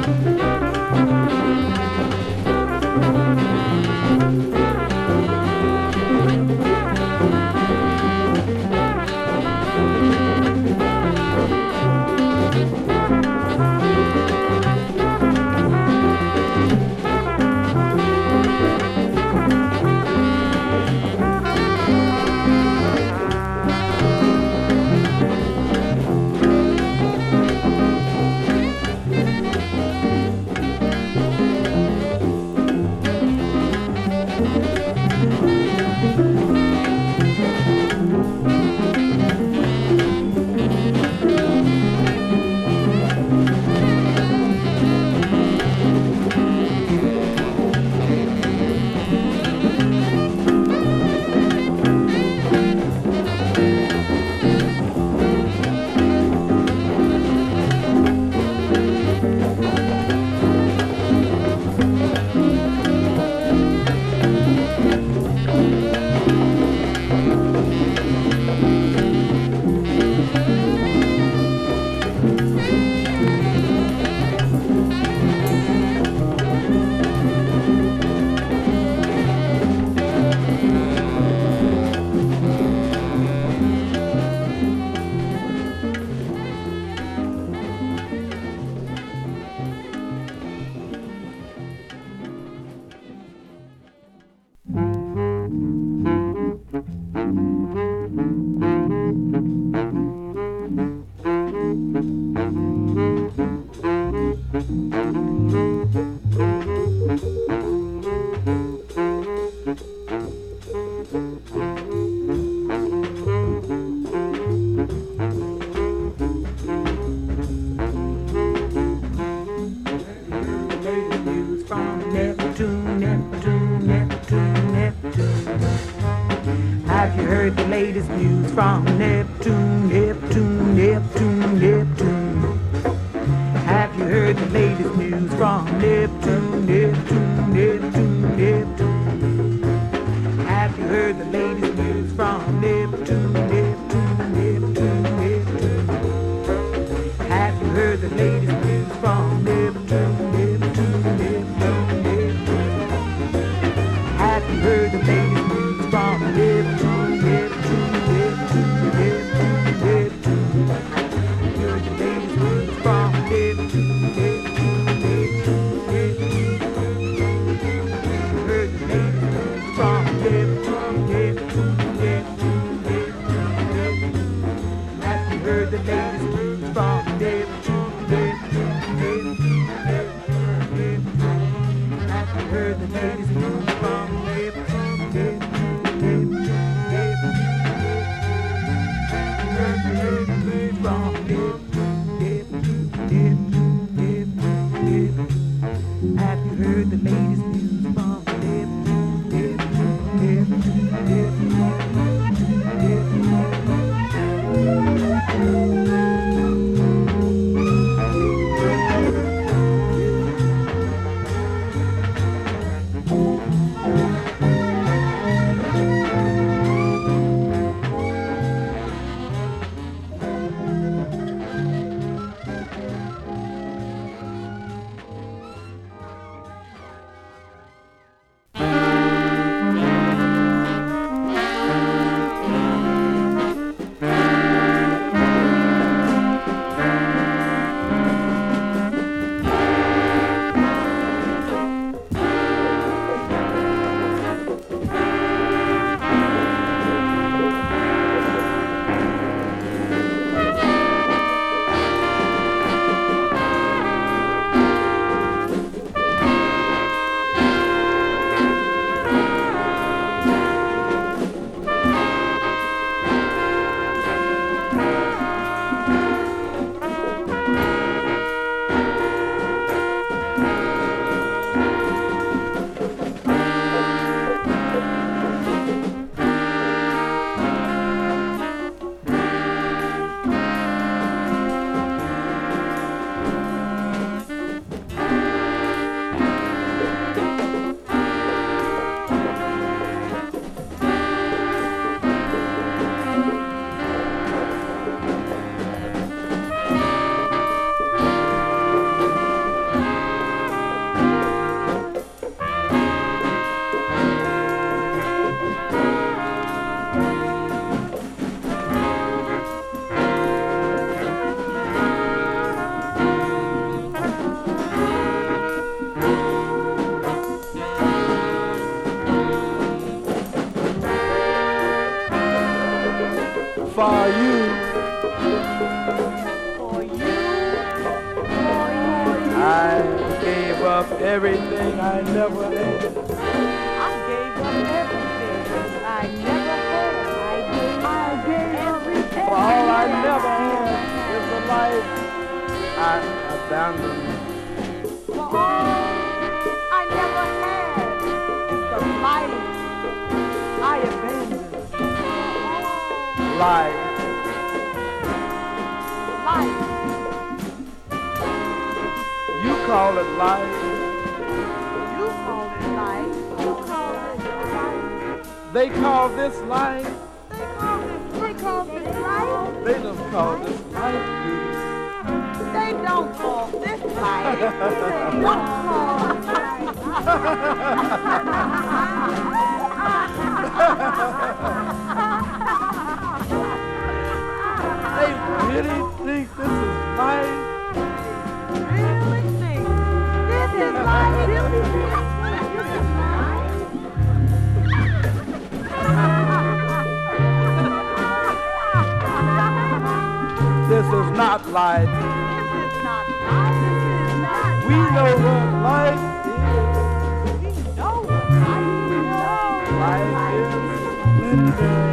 Have you heard the latest news from Neptune, Neptune, Neptune, Neptune? Have you heard the latest news from Neptune, Neptune, Neptune, Neptune? Have you heard the latest news from Neptune, Neptune, Neptune, Neptune? Have you heard the latest news from Neptune, Neptune, Neptune, Neptune? Have you heard the latest news from Neptune, Neptune, Neptune, Neptune, Neptune? Heard the latest news from Neptune, Neptune, Neptune, Neptune? Heard the latest news from Neptune, Neptune, Neptune, Neptune, Neptune? Have you heard the latest news from Neptune, Neptune, Neptune, Neptune, Neptune? Have you heard the latest news from Neptune, Neptune, Neptune, Neptune? Heard the latest news from Neptune, Neptune, Neptune, Neptune, Neptune? Have you heard the latest news from Neptune, Neptune, Neptune, I gave up everything I never had. I gave up everything I never had. I gave everything. For all I never had is the life I abandoned. For all I never had is the life I abandoned. Life. Life. You call it life. You call it life. You call it life. They call this life. They call this life. They just call this life. They don't call this life. They don't call this They really think this is life. Really think this is life. Really think this is life. This is not life. This is not life. This is not We life. know what life is. We know what life is. Life is splendid.